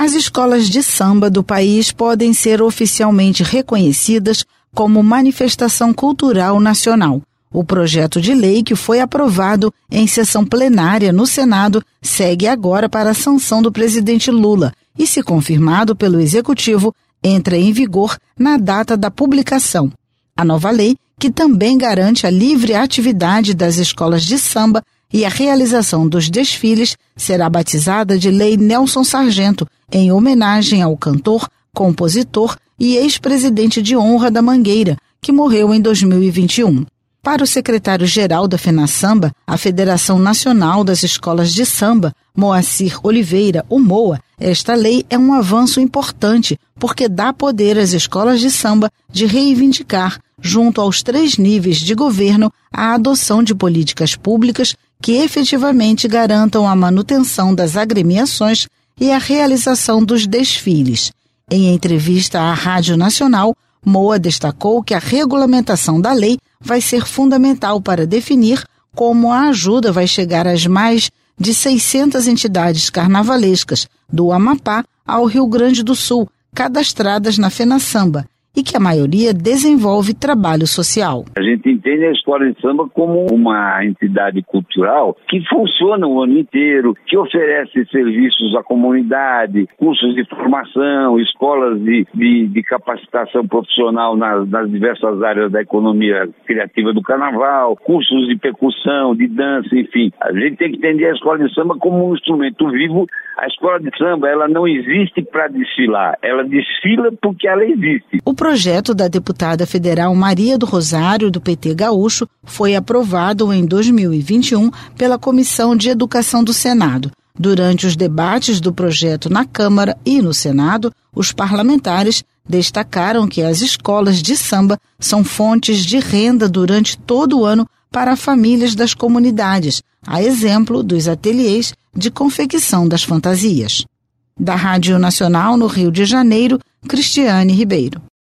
As escolas de samba do país podem ser oficialmente reconhecidas como manifestação cultural nacional. O projeto de lei, que foi aprovado em sessão plenária no Senado, segue agora para a sanção do presidente Lula e, se confirmado pelo Executivo, entra em vigor na data da publicação. A nova lei, que também garante a livre atividade das escolas de samba e a realização dos desfiles, será batizada de Lei Nelson Sargento, em homenagem ao cantor, compositor e ex-presidente de honra da Mangueira, que morreu em 2021. Para o secretário-geral da FENASAMBA, a Federação Nacional das Escolas de Samba, Moacir Oliveira, o MOA, esta lei é um avanço importante porque dá poder às escolas de samba de reivindicar, junto aos 3 níveis de governo, a adoção de políticas públicas que efetivamente garantam a manutenção das agremiações e a realização dos desfiles. Em entrevista à Rádio Nacional, MOA destacou que a regulamentação da lei vai ser fundamental para definir como a ajuda vai chegar às mais de 600 entidades carnavalescas, do Amapá ao Rio Grande do Sul, cadastradas na FENASAMBA, e que a maioria desenvolve trabalho social. A gente entende a escola de samba como uma entidade cultural que funciona o ano inteiro, que oferece serviços à comunidade, cursos de formação, escolas de capacitação profissional nas diversas áreas da economia criativa do carnaval, cursos de percussão, de dança, enfim. A gente tem que entender a escola de samba como um instrumento vivo. A escola de samba, ela não existe para desfilar, ela desfila porque ela existe. O projeto da deputada federal Maria do Rosário, do PT Gaúcho, foi aprovado em 2021 pela Comissão de Educação do Senado. Durante os debates do projeto na Câmara e no Senado, os parlamentares destacaram que as escolas de samba são fontes de renda durante todo o ano para famílias das comunidades, a exemplo dos ateliês de confecção das fantasias. Da Rádio Nacional no Rio de Janeiro, Cristiane Ribeiro.